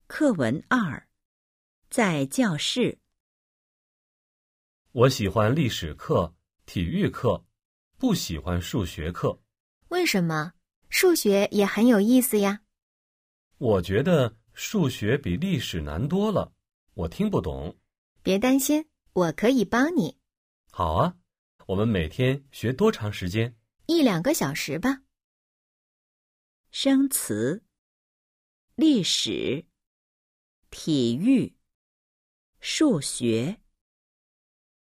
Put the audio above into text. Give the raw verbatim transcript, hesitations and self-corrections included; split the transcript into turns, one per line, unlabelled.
课文二，在教室。
我喜欢历史课、体育课，不喜欢数学课。
为什么？数学也很有意思呀。
我觉得数学比历史难多了，我听不懂。
别担心，我可以帮你。
好啊，我们每天学多长时间？
一两个小时吧。
生词：历史、体育、数学。